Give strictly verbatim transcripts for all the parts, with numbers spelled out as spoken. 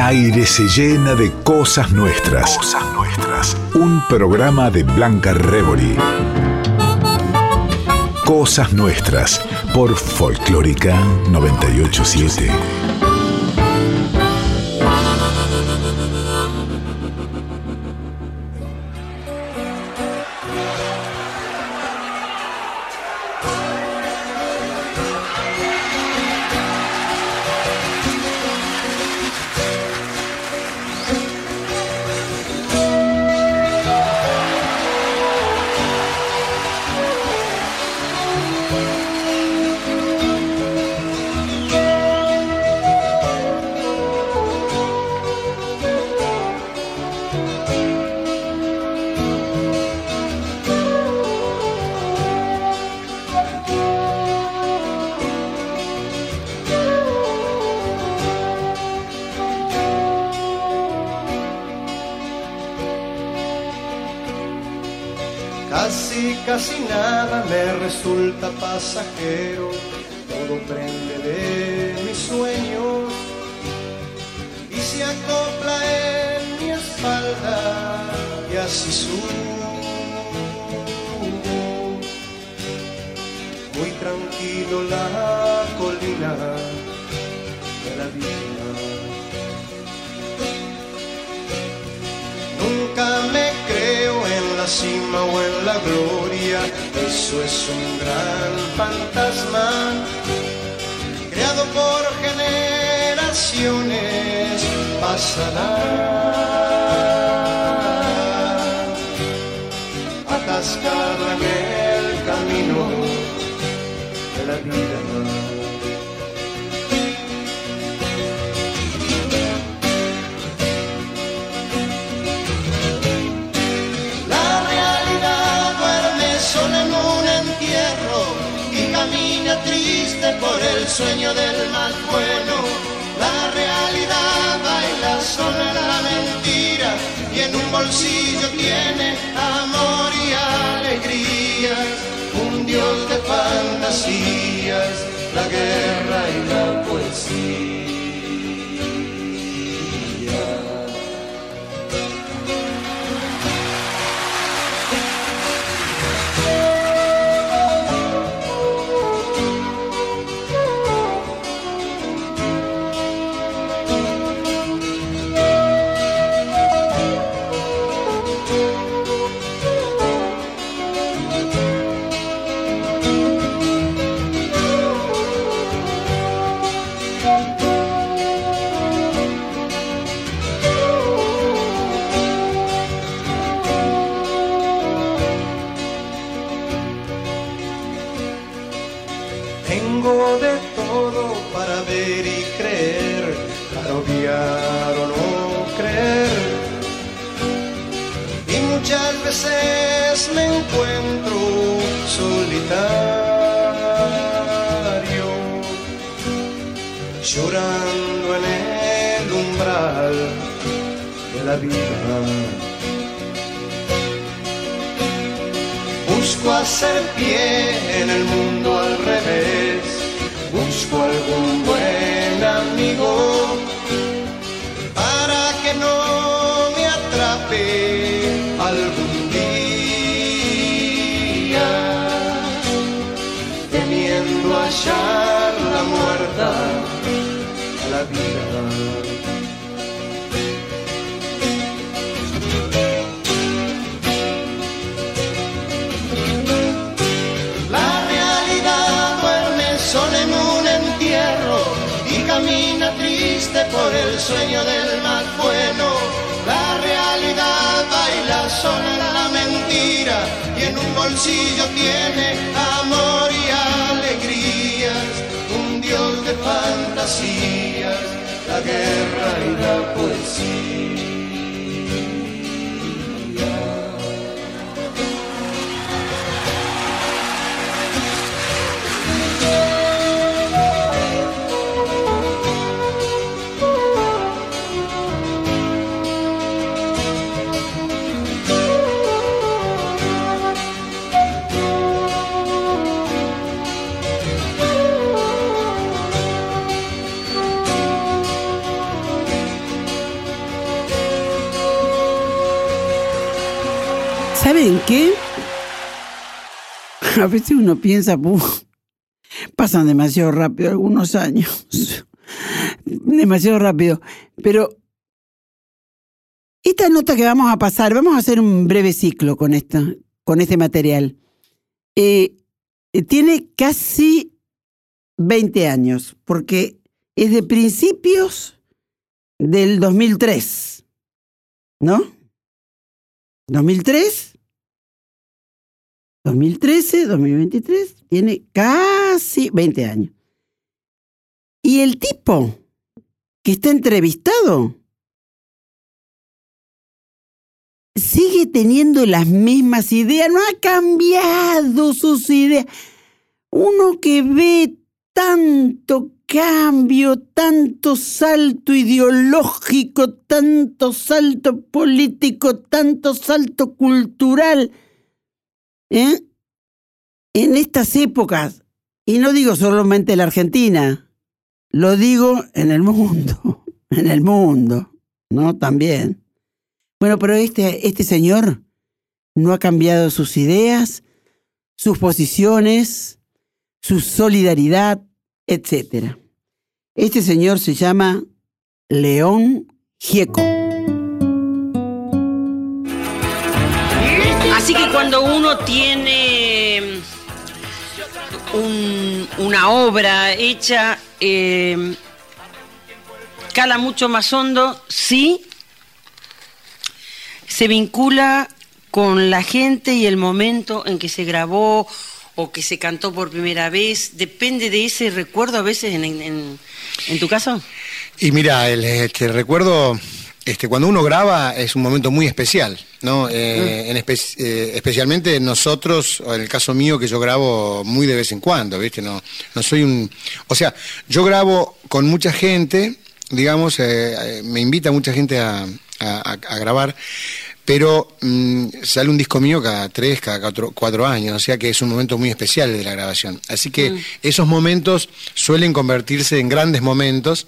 aire se llena de cosas nuestras. Cosas nuestras. Un programa de Blanca Rebori. Cosas nuestras por Folclórica noventa y ocho punto siete. Casi nada me resulta pasajero, todo prende de mis sueños y se acopla en mi espalda y así subo, muy tranquilo la colina de la vida. Nunca me creo en la cima o en la gloria, eso es un gran fantasma creado por generaciones pasadas, atascado en el camino de la vida. Triste por el sueño del más bueno, la realidad baila sola la mentira y en un bolsillo tiene amor y alegría, un dios de fantasías, la guerra y la poesía. Veces me encuentro solitario, llorando en el umbral de la vida. Busco hacer pie en el mundo al revés, busco algún buen amigo para que no me atrape algún hallar la muerta a la vida. La realidad duerme sola en un entierro y camina triste por el sueño del más bueno. La realidad baila sola la mentira y en un bolsillo tiene amor y alegrías, un dios de fantasías, la guerra y la poesía. ¿saben qué? A veces uno piensa, puf, pasan demasiado rápido algunos años. Demasiado rápido. Pero esta nota que vamos a pasar, vamos a hacer un breve ciclo con esta, con este material. Eh, tiene casi veinte años, porque es de principios del dos mil tres, ¿no? dos mil tres, dos mil trece, dos mil veintitrés, tiene casi veinte años. Y el tipo que está entrevistado sigue teniendo las mismas ideas, no ha cambiado sus ideas. Uno que ve tanto cambio, tanto salto ideológico, tanto salto político, tanto salto cultural, ¿eh? En estas épocas, y no digo solamente en la Argentina, lo digo en el mundo, en el mundo, ¿no? También. Bueno, pero este, este señor no ha cambiado sus ideas, sus posiciones, su solidaridad, etcétera. Este señor se llama León Gieco. Así que cuando uno tiene un, una obra hecha, eh, cala mucho más hondo, sí, se vincula con la gente y el momento en que se grabó o que se cantó por primera vez. Depende de ese recuerdo a veces en, en, en tu caso. Y mira, el este, recuerdo, este, cuando uno graba es un momento muy especial, ¿no? Eh, mm. en espe eh, especialmente nosotros, o en el caso mío, que yo grabo muy de vez en cuando, ¿viste? No, no soy un... O sea, yo grabo con mucha gente, digamos, eh, me invita mucha gente a, a, a grabar, pero mmm, sale un disco mío cada tres, cada cuatro, cuatro años, o sea que es un momento muy especial de la grabación. Así que mm. esos momentos suelen convertirse en grandes momentos,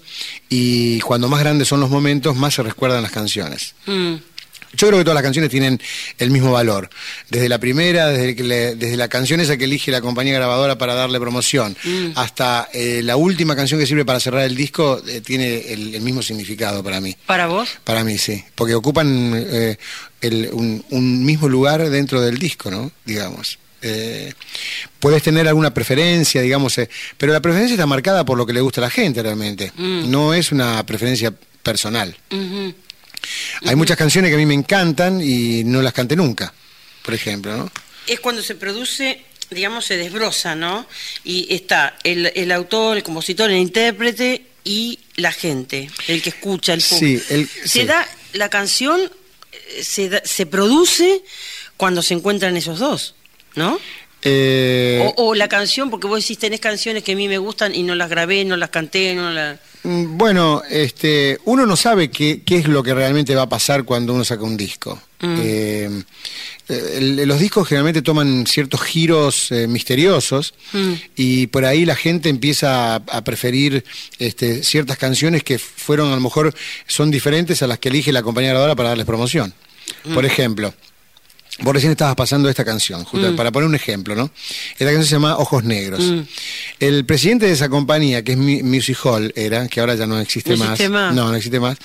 y cuando más grandes son los momentos, más se recuerdan las canciones. Mm. Yo creo que todas las canciones tienen el mismo valor. Desde la primera, desde, que le, desde la canción esa que elige la compañía grabadora para darle promoción, mm. hasta eh, la última canción que sirve para cerrar el disco, eh, tiene el, el mismo significado para mí. ¿Para vos? Para mí, sí. Porque ocupan eh, el, un, un mismo lugar dentro del disco, ¿no? Digamos. Eh, puedes tener alguna preferencia, digamos, eh, pero la preferencia está marcada por lo que le gusta a la gente realmente. Mm. No es una preferencia personal. Mm-hmm. Hay muchas canciones que a mí me encantan y no las canté nunca, por ejemplo, ¿no? Es cuando se produce, digamos, se desbroza, ¿no? Y está el, el autor, el compositor, el intérprete y la gente, el que escucha, el público. Sí, el, se sí. da la canción, se, da, se produce cuando se encuentran esos dos, ¿no? Eh... O, o la canción, porque vos decís, tenés canciones que a mí me gustan y no las grabé, no las canté, no las... Bueno, este, uno no sabe qué, qué es lo que realmente va a pasar cuando uno saca un disco. Mm. Eh, el, los discos generalmente toman ciertos giros eh, misteriosos, mm. y por ahí la gente empieza a, a preferir este, ciertas canciones que fueron, a lo mejor, son diferentes a las que elige la compañía grabadora para darles promoción. Mm. Por ejemplo, vos recién estabas pasando esta canción, justo, mm. para poner un ejemplo, ¿no? Esta canción se llama Ojos Negros. Mm. El presidente de esa compañía, que es Music Hall, era, que ahora ya no existe, no más, existe más. No, no existe más.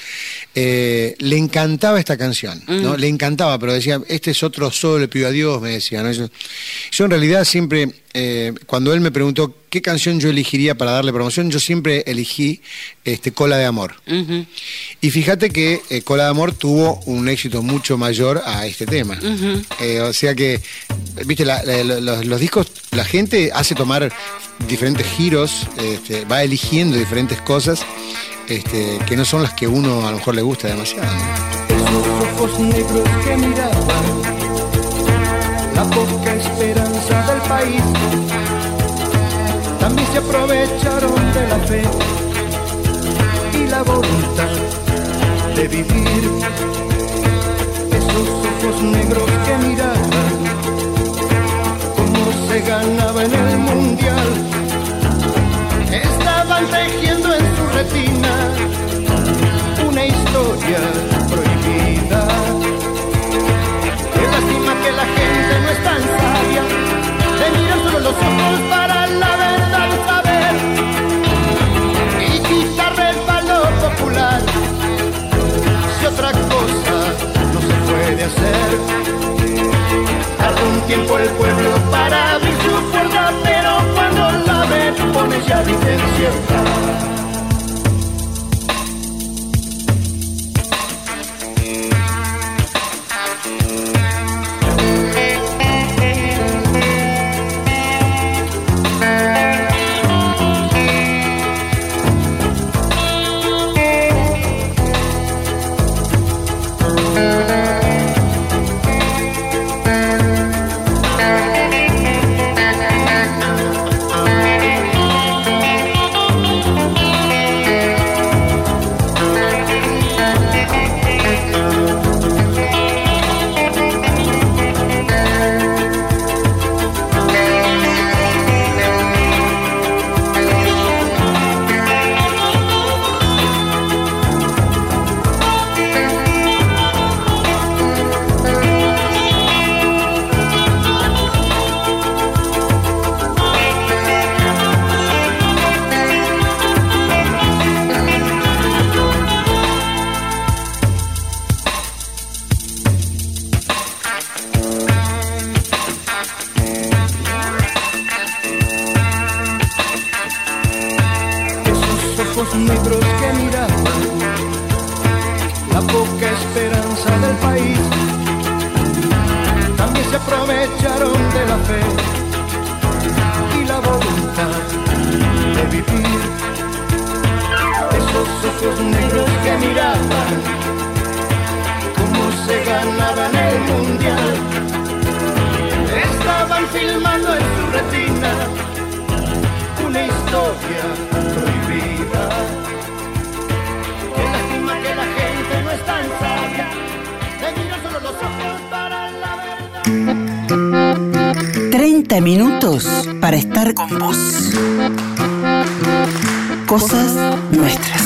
Eh, le encantaba esta canción, mm. ¿no? Le encantaba, pero decía, este es otro sol, le pido a Dios, me decía, ¿no? Yo, yo en realidad siempre, eh, cuando él me preguntó qué canción yo elegiría para darle promoción, yo siempre elegí este, Cola de Amor. Uh-huh. Y fíjate que eh, Cola de Amor tuvo un éxito mucho mayor a este tema. Uh-huh. eh, o sea que, viste, la, la, los, los discos, la gente hace tomar diferentes giros, este, va eligiendo diferentes cosas este, que no son las que uno a lo mejor le gusta demasiado, ¿no? Esos ojos negros que miraban la poca esperanza del país, también se aprovecharon de la fe y la voluntad de vivir. Esos ojos negros que miraban cómo se ganaba en el mundial, estaban tejiendo en su retina una historia prohibida. Qué lástima que la gente tiempo el pueblo para abrir su puerta, pero cuando la abre pone ya incierta. Negros que miraban la poca esperanza del país, también se aprovecharon de la fe y la voluntad de vivir. Esos ojos negros que miraban cómo se ganaban el mundial, estaban filmando en su retina una historia prohibida. Qué lástima que la gente no es tan sabia, le miran solo los ojos para la verdad. treinta minutos para estar con vos. Cosas nuestras.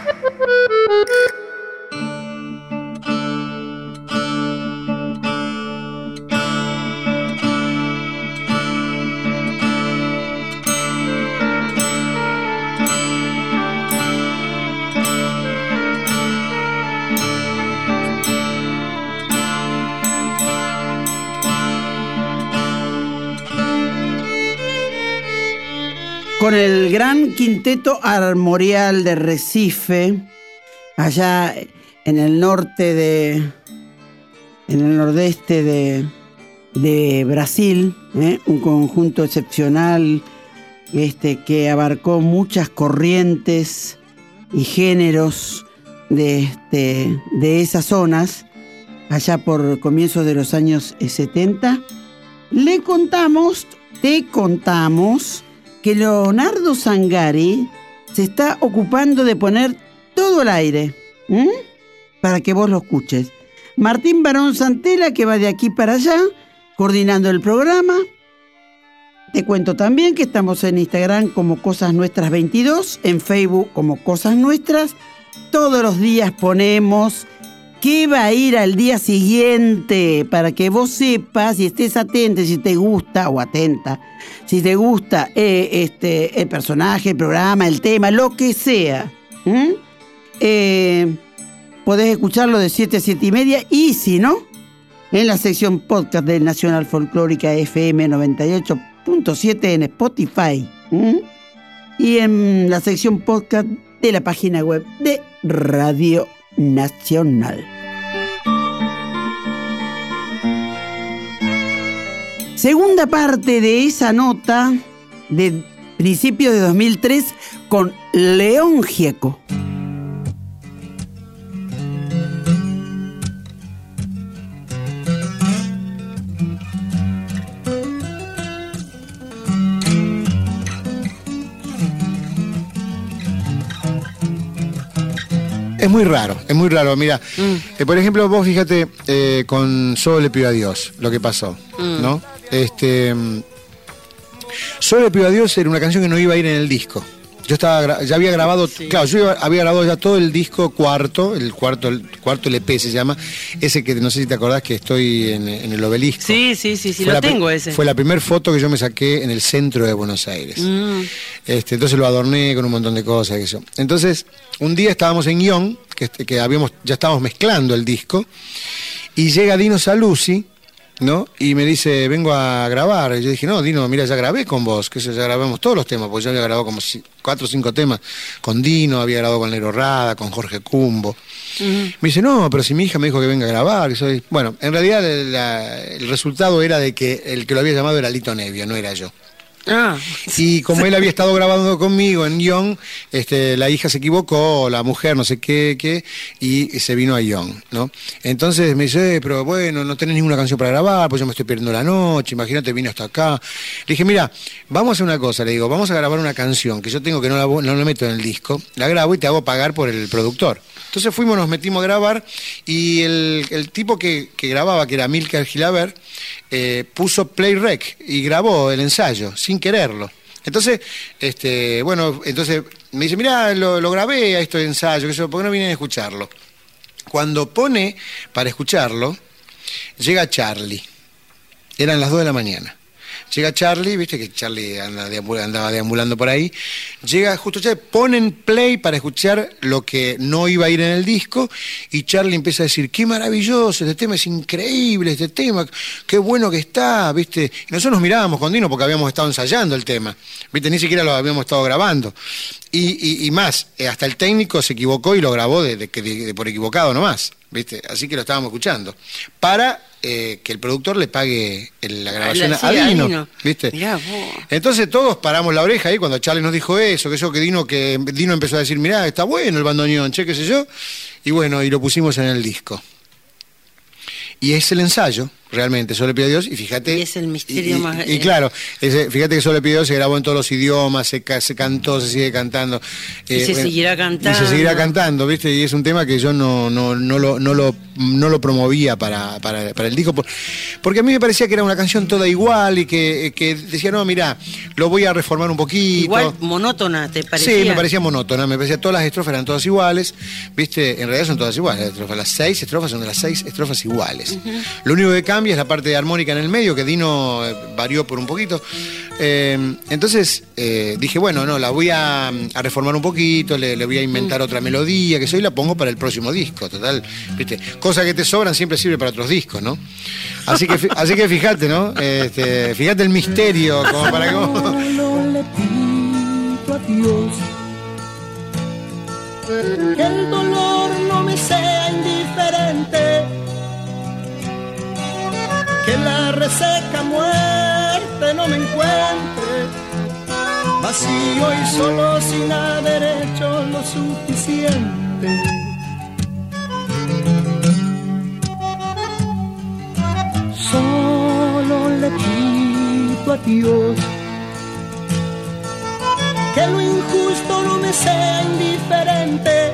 Con el gran quinteto armorial de Recife, allá en el norte de, en el nordeste de, de Brasil, ¿eh? Un conjunto excepcional este, que abarcó muchas corrientes y géneros de, este, de esas zonas, allá por comienzos de los años setenta. Le contamos, te contamos, que Leonardo Sangari se está ocupando de poner todo al aire, ¿m? Para que vos lo escuches. Martín Barón Santela, que va de aquí para allá, coordinando el programa. Te cuento también que estamos en Instagram como Cosas Nuestras veintidós, en Facebook como Cosas Nuestras. Todos los días ponemos qué va a ir al día siguiente, para que vos sepas y estés atento si te gusta o atenta, si te gusta eh, este, el personaje, el programa, el tema, lo que sea. ¿Mm? Eh, podés escucharlo de siete a siete y media y si no, en la sección podcast del Nacional Folclórica F M noventa y ocho punto siete en Spotify. ¿Mm? Y en la sección podcast de la página web de Radio Nacional. Segunda parte de esa nota de principios de dos mil tres con León Gieco. Es muy raro, es muy raro. Mira, mm. eh, por ejemplo, vos fíjate eh, con Solo le pido a Dios lo que pasó, mm. ¿no? Este, Solo le pido a Dios era una canción que no iba a ir en el disco. Yo estaba, ya había grabado, sí. claro, yo iba, había grabado ya todo el disco cuarto, el cuarto, el cuarto L P se llama, ese que no sé si te acordás que estoy en, en el Obelisco. Sí, sí, sí, sí, lo tengo ese. Fue la primera foto que yo me saqué en el centro de Buenos Aires. Mm. Este, entonces lo adorné con un montón de cosas. Eso. Entonces, un día estábamos en guión, que, que habíamos, ya estábamos mezclando el disco, y llega Dino Saluzzi ¿no? Y me dice, vengo a grabar. Y yo dije, no, Dino, mira, ya grabé con vos, que eso, ya grabamos todos los temas, porque yo había grabado como cuatro o cinco temas con Dino, había grabado con Negro Rada, con Jorge Cumbo. Uh-huh. Me dice, no, pero si mi hija me dijo que venga a grabar. Y soy... Bueno, en realidad el, la, el resultado era de que el que lo había llamado era Lito Nebbia, no era yo. Ah. Y como él había estado grabando conmigo en Young, este, la hija se equivocó, la mujer no sé qué, qué, y se vino a Young, ¿no? Entonces me dice, eh, pero bueno, no tenés ninguna canción para grabar, pues yo me estoy perdiendo la noche, imagínate, vine hasta acá. Le dije, mira, vamos a hacer una cosa, le digo, vamos a grabar una canción que yo tengo que no la, no la meto en el disco, la grabo y te hago pagar por el productor. Entonces fuimos, nos metimos a grabar y el, el tipo que, que grababa, que era Amílcar Gilaber, eh, puso play rec y grabó el ensayo sin quererlo. Entonces, este, bueno, entonces me dice, mirá, lo, lo grabé a este ensayo, que eso, ¿por qué no vienen a escucharlo? Cuando pone para escucharlo, llega Charlie. Eran las dos de la mañana. Llega Charlie, viste que Charlie anda deambul- andaba deambulando por ahí. Llega justo Charlie, ponen play para escuchar lo que no iba a ir en el disco y Charlie empieza a decir, qué maravilloso, este tema es increíble, este tema, qué bueno que está, viste. Y nosotros nos mirábamos con Dino porque habíamos estado ensayando el tema, viste, ni siquiera lo habíamos estado grabando. Y, y, y más, hasta el técnico se equivocó y lo grabó de, de, de, de por equivocado nomás, viste. Así que lo estábamos escuchando. Para eh, que el productor le pague el, la grabación la, a, sí, a Dino, Dino. ¿viste? Mirá, vos. Entonces todos paramos la oreja ahí cuando Charlie nos dijo eso, que eso, que Dino, que Dino empezó a decir, mirá, está bueno el bandoneón, che, qué sé yo. Y bueno, y lo pusimos en el disco. Y es el ensayo, realmente, Solo le pido a Dios, y fíjate... Y es el misterio y, más... Y, y claro, ese, fíjate que Solo le pido a Dios se grabó en todos los idiomas, se, se cantó, se sigue cantando. Y eh, se bueno, seguirá cantando. Y se seguirá cantando, ¿viste? Y es un tema que yo no, no, no, lo, no, lo, no lo promovía para, para, para el disco, por, porque a mí me parecía que era una canción toda igual y que, que decía, no, mirá, lo voy a reformar un poquito. Igual monótona, ¿te parecía? Sí, me parecía monótona, me parecía todas las estrofas eran todas iguales, ¿viste? En realidad son todas iguales, las, estrofas, las seis estrofas son de las seis estrofas iguales. Uh-huh. Lo único que cambia es la parte de armónica en el medio, que Dino eh, varió por un poquito. Eh, entonces eh, dije, bueno, no, la voy a, a reformar un poquito, le, le voy a inventar otra melodía, que soy la pongo para el próximo disco, total, ¿viste? Cosas que te sobran siempre sirve para otros discos, ¿no? Así que, así que fíjate, ¿no? Este, fíjate el misterio, como para que vos... Solo le pido a Dios que el dolor no me sea indiferente, que la reseca muerte no me encuentre vacío y solo sin haber hecho lo suficiente. Solo le pido a Dios que lo injusto no me sea indiferente,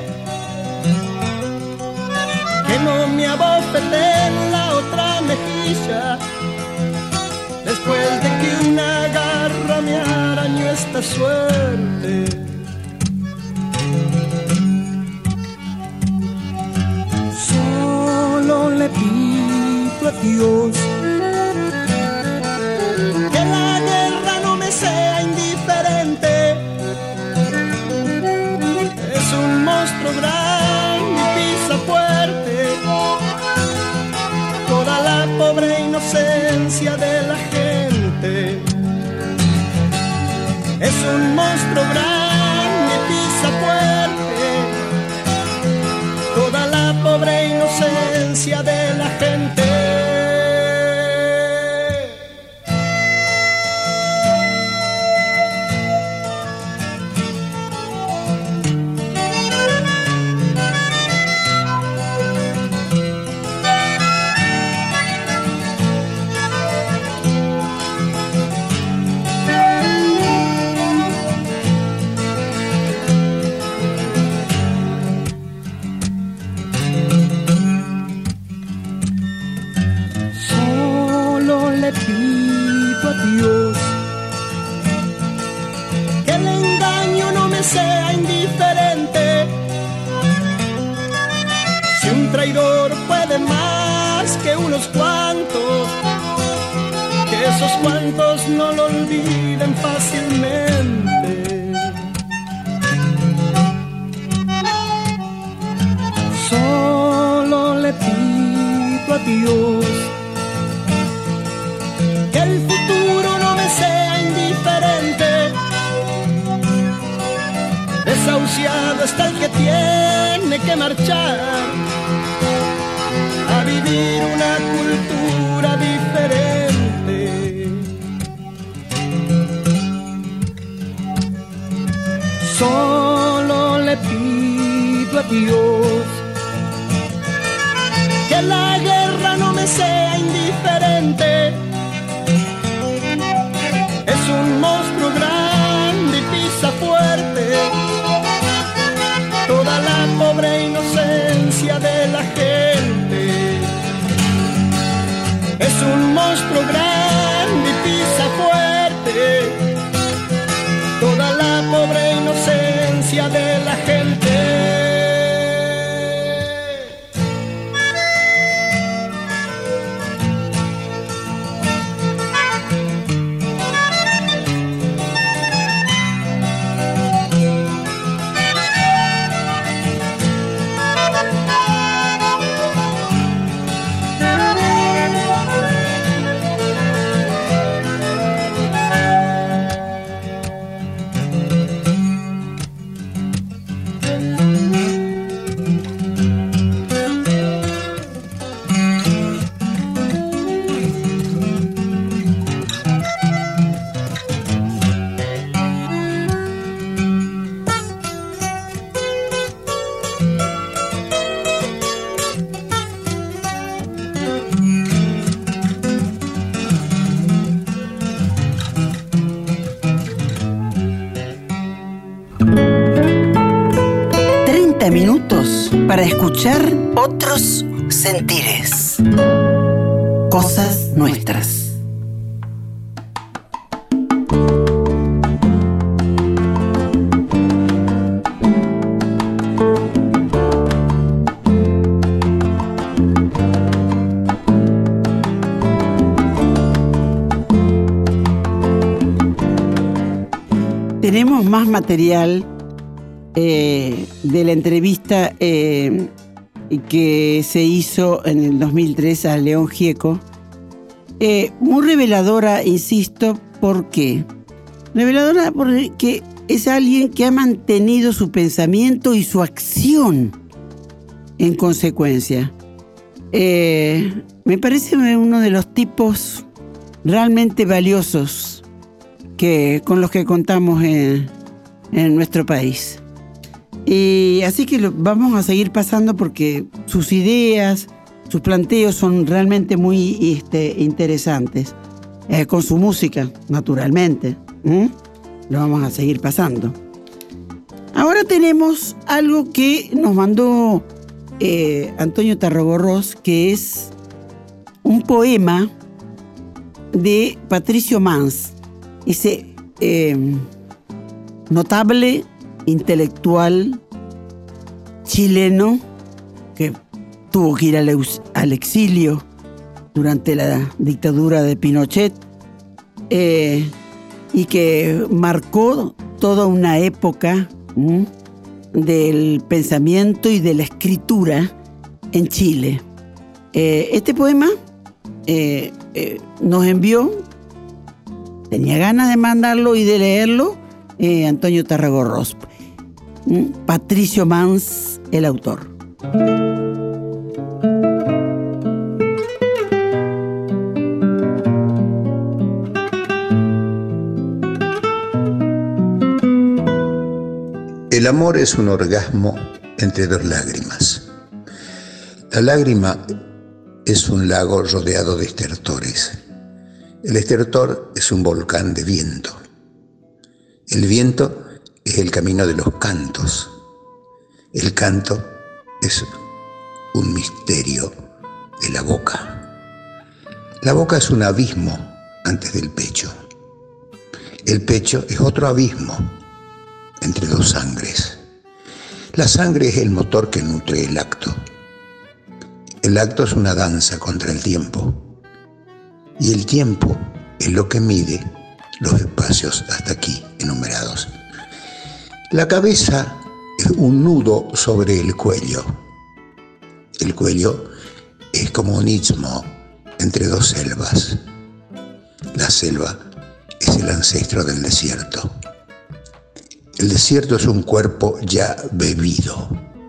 que no me abofete en la otra mejilla después de que una garra me arañó esta suerte. Solo le pido a Dios que la guerra no me sea indiferente. Es un monstruo grande y pisa fuerte toda la pobre inocencia de la gente. Es un monstruo grande y pisa fuerte toda la pobre inocencia de la gente. Dios, que el engaño no me sea indiferente. Si un traidor puede más que unos cuantos, que esos cuantos no lo olviden fácilmente. Solo le pido a Dios lado está el que tiene que marchar a vivir una cultura diferente. Solo le pido a Dios que la guerra no me sea indiferente. Es un monstruo grande y pisa fuerte toda la pobre inocencia de la gente. Es un monstruo grande y pisa fuerte toda la pobre inocencia de la gente. Minutos para escuchar otros sentires. Cosas nuestras. Tenemos más material Eh, de la entrevista eh, que se hizo en el dos mil tres a León Gieco, eh, muy reveladora, insisto. ¿Por qué? Reveladora porque es alguien que ha mantenido su pensamiento y su acción en consecuencia. Eh, me parece uno de los tipos realmente valiosos que, con los que contamos en, en nuestro país. Y así que lo vamos a seguir pasando porque sus ideas, sus planteos son realmente muy este, interesantes. Eh, con su música, naturalmente. ¿Mm? Lo vamos a seguir pasando. Ahora tenemos algo que nos mandó eh, Antonio Tarragorros, que es un poema de Patricio Mans, ese eh, notable intelectual chileno que tuvo que ir al, al exilio durante la dictadura de Pinochet eh, y que marcó toda una época ¿m? del pensamiento y de la escritura en Chile. Eh, este poema eh, eh, nos envió, tenía ganas de mandarlo y de leerlo, eh, Antonio Tarragorros. Patricio Mans, el autor. El amor es un orgasmo entre dos lágrimas. La lágrima es un lago rodeado de estertores. El estertor es un volcán de viento. El viento es el camino de los cantos. El canto es un misterio de la boca. La boca es un abismo antes del pecho. El pecho es otro abismo entre dos sangres. La sangre es el motor que nutre el acto. El acto es una danza contra el tiempo. Y el tiempo es lo que mide los espacios hasta aquí enumerados. La cabeza es un nudo sobre el cuello. El cuello es como un istmo entre dos selvas. La selva es el ancestro del desierto. El desierto es un cuerpo ya bebido.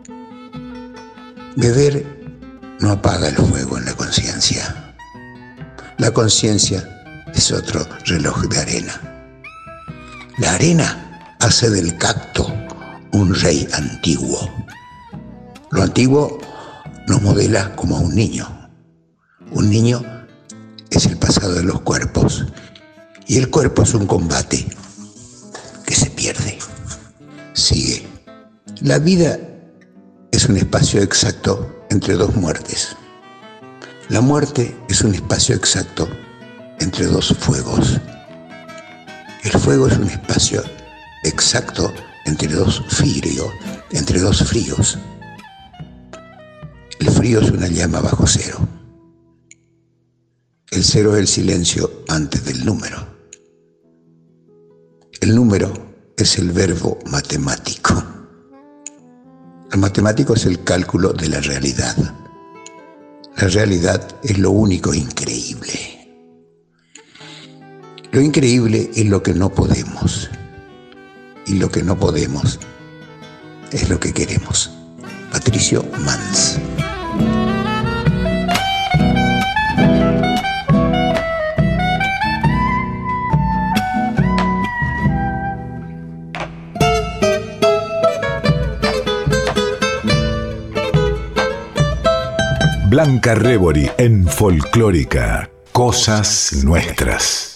Beber no apaga el fuego en la conciencia. La conciencia es otro reloj de arena. La arena hace del cacto un rey antiguo. Lo antiguo nos modela como a un niño. Un niño es el pasado de los cuerpos y el cuerpo es un combate que se pierde. Sigue. La vida es un espacio exacto entre dos muertes. La muerte es un espacio exacto entre dos fuegos. El fuego es un espacio exacto entre dos fríos, entre dos fríos. El frío es una llama bajo cero. El cero es el silencio antes del número. El número es el verbo matemático. El matemático es el cálculo de la realidad. La realidad es lo único increíble. Lo increíble es lo que no podemos. Y lo que no podemos es lo que queremos. Patricio Mans. Blanca Rebori en Folclórica, Cosas Nuestras.